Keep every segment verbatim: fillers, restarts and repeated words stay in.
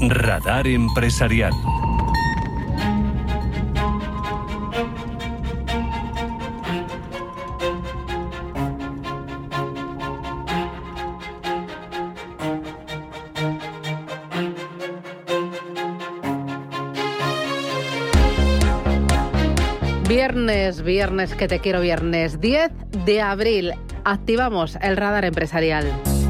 Radar Empresarial. Viernes, viernes, que te quiero viernes, diez de abril, activamos el radar empresarial.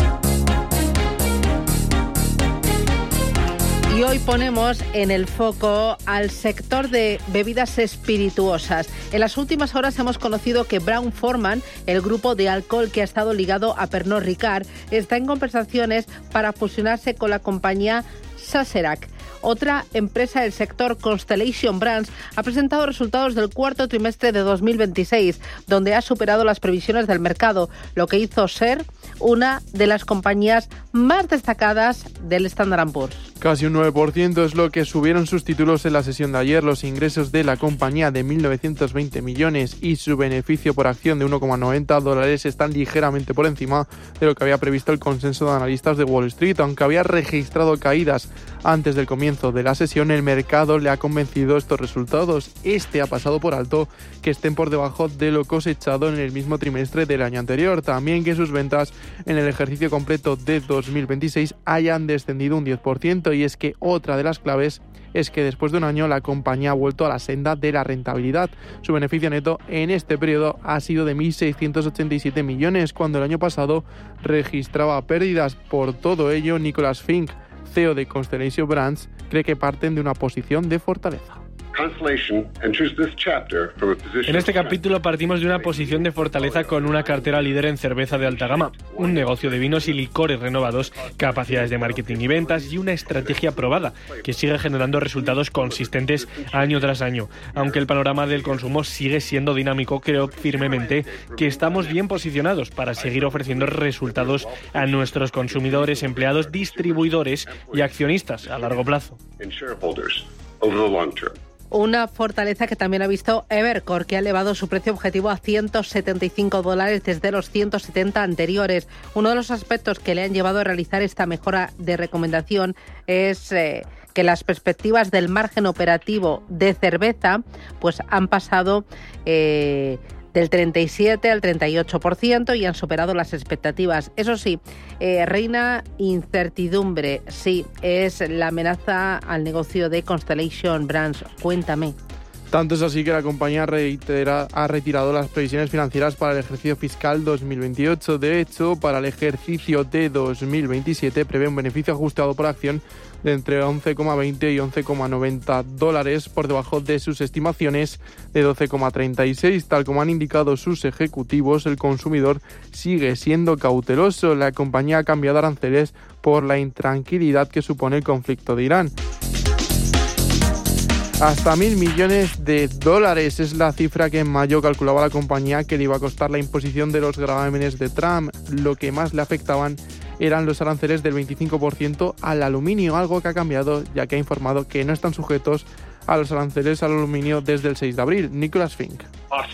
Y hoy ponemos en el foco al sector de bebidas espirituosas. En las últimas horas hemos conocido que Brown-Forman, el grupo de alcohol que ha estado ligado a Pernod Ricard, está en conversaciones para fusionarse con la compañía Sazerac. Otra empresa del sector, Constellation Brands, ha presentado resultados del cuarto trimestre de dos mil veintiséis, donde ha superado las previsiones del mercado, lo que hizo ser una de las compañías más destacadas del Standard and Poor's. Casi un nueve por ciento es lo que subieron sus títulos en la sesión de ayer. Los ingresos de la compañía de mil novecientos veinte millones y su beneficio por acción de uno coma noventa dólares están ligeramente por encima de lo que había previsto el consenso de analistas de Wall Street. Aunque había registrado caídas antes del comienzo de la sesión, el mercado le ha convencido estos resultados. Este ha pasado por alto que estén por debajo de lo cosechado en el mismo trimestre del año anterior. También que sus ventas en el ejercicio completo de dos mil veintiséis hayan descendido un diez por ciento. Y es que otra de las claves es que después de un año la compañía ha vuelto a la senda de la rentabilidad. Su beneficio neto en este periodo ha sido de mil seiscientos ochenta y siete millones, cuando el año pasado registraba pérdidas. Por todo ello, Nicholas Fink, C E O de Constellation Brands, cree que parten de una posición de fortaleza. En este capítulo partimos de una posición de fortaleza con una cartera líder en cerveza de alta gama, un negocio de vinos y licores renovados, capacidades de marketing y ventas y una estrategia probada que sigue generando resultados consistentes año tras año. Aunque el panorama del consumo sigue siendo dinámico, creo firmemente que estamos bien posicionados para seguir ofreciendo resultados a nuestros consumidores, empleados, distribuidores y accionistas a largo plazo. Una fortaleza que también ha visto Evercore, que ha elevado su precio objetivo a ciento setenta y cinco dólares desde los ciento setenta anteriores. Uno de los aspectos que le han llevado a realizar esta mejora de recomendación es eh, que las perspectivas del margen operativo de cerveza pues han pasado eh, del treinta y siete al treinta y ocho por ciento y han superado las expectativas. Eso sí, eh, reina incertidumbre. Sí, es la amenaza al negocio de Constellation Brands. Cuéntame. Tanto es así que la compañía reitera, ha retirado las previsiones financieras para el ejercicio fiscal dos mil veintiocho. De hecho, para el ejercicio de dos mil veintisiete prevé un beneficio ajustado por acción de entre once coma veinte y once coma noventa dólares, por debajo de sus estimaciones de doce coma treinta y seis. Tal como han indicado sus ejecutivos, el consumidor sigue siendo cauteloso. La compañía ha cambiado aranceles por la intranquilidad que supone el conflicto de Irán. Hasta mil millones de dólares es la cifra que en mayo calculaba la compañía que le iba a costar la imposición de los gravámenes de Trump. Lo que más le afectaban eran los aranceles del veinticinco por ciento al aluminio, algo que ha cambiado ya que ha informado que no están sujetos a los aranceles al aluminio desde el seis de abril. Nicholas Fink.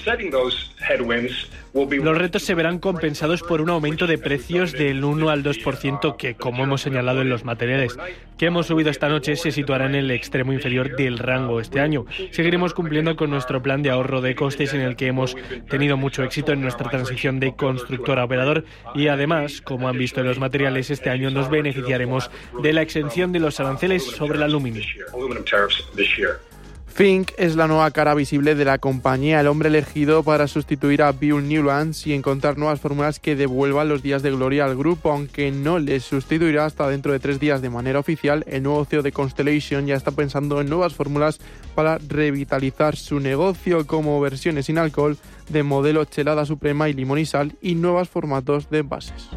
Los retos se verán compensados por un aumento de precios del uno al dos por ciento que, como hemos señalado en los materiales que hemos subido esta noche, se situará en el extremo inferior del rango este año. Seguiremos cumpliendo con nuestro plan de ahorro de costes, en el que hemos tenido mucho éxito en nuestra transición de constructor a operador, y además, como han visto en los materiales, este año nos beneficiaremos de la exención de los aranceles sobre el aluminio. Fink es la nueva cara visible de la compañía, el hombre elegido para sustituir a Bill Newlands y encontrar nuevas fórmulas que devuelvan los días de gloria al grupo. Aunque no les sustituirá hasta dentro de tres días de manera oficial, el nuevo C E O de Constellation ya está pensando en nuevas fórmulas para revitalizar su negocio, como versiones sin alcohol de modelo chelada suprema y limón y sal, y nuevos formatos de envases.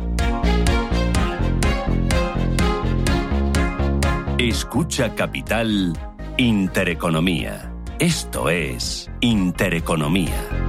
Escucha Capital Intereconomía. Esto es Intereconomía.